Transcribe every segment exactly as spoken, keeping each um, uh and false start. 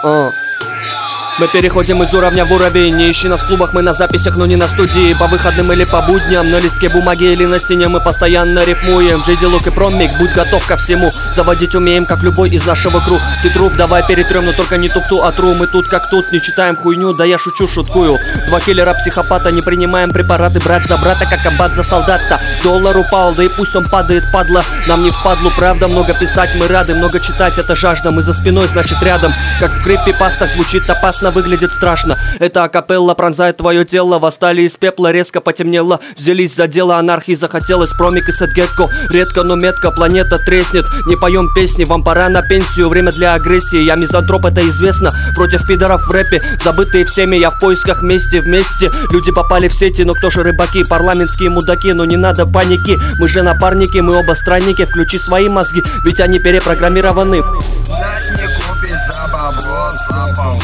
Uh. Мы переходим из уровня в уровень. Не ищи нас в клубах, мы на записях, но не на студии. По выходным или по будням, на листке бумаги или на стене мы постоянно рифмуем. Джей Ди Лок и Промик, будь готов ко всему. Заводить умеем, как любой из нашего кру. Ты труп, давай перетрем, но только не туфту, а тру. Мы тут как тут, не читаем хуйню, да я шучу, шуткую. Два киллера-психопата, не принимаем препараты. Брат за брата, как аббат за солдата. Доллар упал, да и пусть он падает, падла. Нам не впадлу, правда, много писать мы рады. Много читать, это жажда, мы за спиной, значит рядом. Как в криппипастах звучит опасно, выглядит страшно. Это акапелла пронзает твое тело. Восстали из пепла, резко потемнело. Взялись за дело анархии, захотелось. Промик и Сетгекко, редко, но метко. Планета треснет, не поем песни. Вам пора на пенсию, время для агрессии. Я мизантроп, это известно. Против пидоров в рэпе, забытые всеми. Я в поисках мести вместе. Люди попали в сети, но кто же рыбаки? Парламентские мудаки, но не надо паники. Мы же напарники, мы оба странники. Включи свои мозги, ведь они перепрограммированы. Нас не купишь за бабло, за бабло.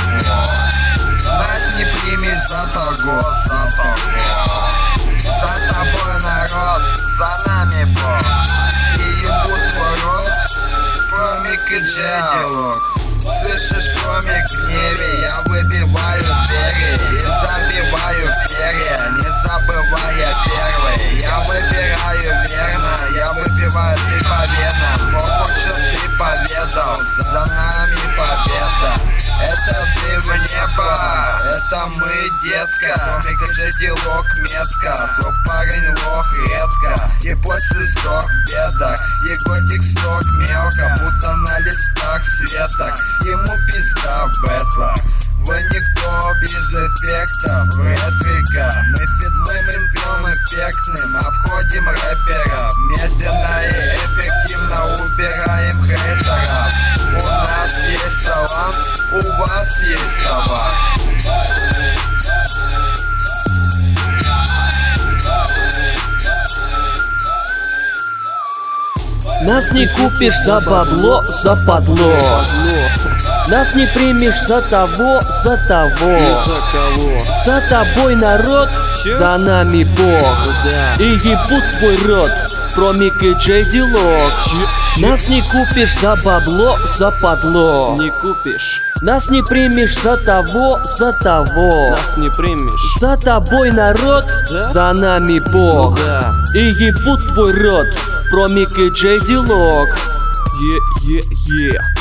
Нас не примешь за того, за того. За тобой народ, за нами Бог. И ебут твой рот, Промик и Джей Ди Лок. Слышишь, Промик, в гневе я выбиваю двери и забиваю в перья, не забывая первый. Я выбираю верно, я выпиваю ты победно. Похуй, что ты поведал, за нами победа. Это ты в небо, это мы, детка. Промик и Джей Ди Лок метка. Твой парень лох редко, и после сдох в бедах. Еготик сток мелко, будто на листах светок. Ему пизда в бэтлах. Вы никто без эффектов, ретрика. Мы фитным инфем эффектным обходим рэперов. Медленно и эффективно убираем хейтеров. У нас есть талант, у вас есть товар. Нас не купишь за бабло, за подло. Нас не примешь за того, за того. За тобой народ, за нами Бог. И ебут твой рот, Промик и Джей Ди Лок. Нас не купишь за бабло, за подло. Не купишь. Нас не примешь за того, за того. Нас не примешь. За тобой народ, да? За нами Бог. Да. И ебут твой рот, Промик и Джей Ди Лок. Е-е-е.